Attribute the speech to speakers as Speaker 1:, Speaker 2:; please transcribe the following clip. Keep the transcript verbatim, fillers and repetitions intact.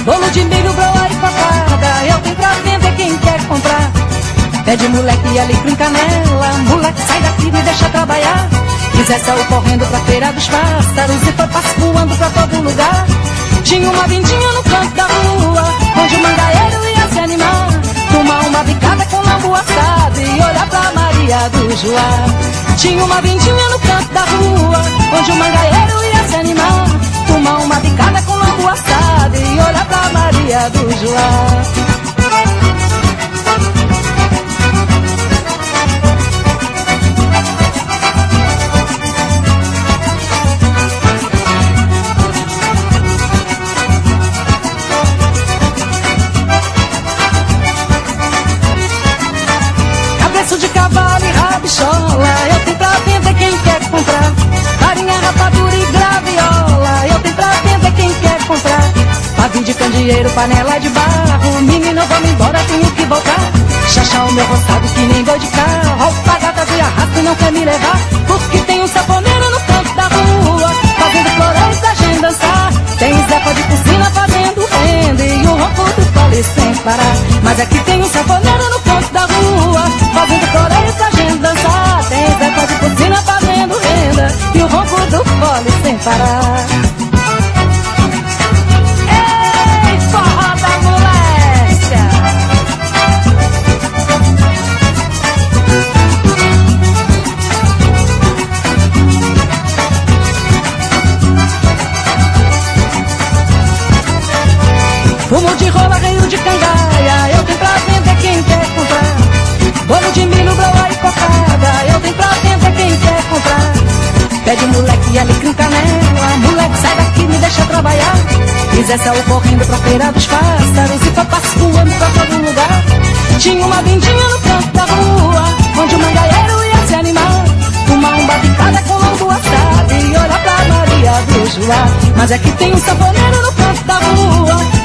Speaker 1: bolo de milho, broa e cocada, eu tenho pra vender quem quer comprar. Pede moleque alecrim canela, moleque sai daqui, me deixa trabalhar. Zé saiu correndo pra feira dos pássaros e foi pascoando pra todo lugar. Tinha uma vindinha no canto da rua, onde o mangaeiro ia se animar, tomar uma bicada com lambu assado e olhar pra Maria do Joá. Tinha uma vindinha no canto da rua, onde o mangaeiro ia se animar, tomar uma bicada com lambu assado e olhar pra Maria do Joá. De cavalo e rabichola, eu tenho pra vender quem quer comprar. Farinha, rapadura e graviola, eu tenho pra vender quem quer comprar. Pavio de candeeiro, panela de barro, menina, vamos embora, tenho que voltar. Chachá o meu roçado que nem boi de carro, alpagatas e arrasto não quer me levar. Porque tem um saponeiro no canto da rua, fazendo floresta pra gente dançar. Tem Zepa de piscina fazendo renda e o ronco do fole sem parar. Mas aqui tem um saponeiro no canto da rua, fazendo floreio pra gente dançar. Tem Zepa de piscina fazendo renda e o ronco do fole sem parar. Ei, forró da moléstia! Fumo de rola, reio de cangaia, eu tenho pra vender quem quer comprar. Bolo de milho, broa e cocada, eu tenho pra vender quem quer comprar. Pede moleque alecrim canela, moleque sai daqui, me deixa trabalhar. Zé saiu correndo pra feira dos pássaros e foi pascoando pra todo lugar. Tinha uma vindinha no canto da rua, onde o mangaeiro ia se animar, tomar uma bicada com lambu assado e olhar pra Maria do Joá. Mas é que tem um saponeiro no canto da rua,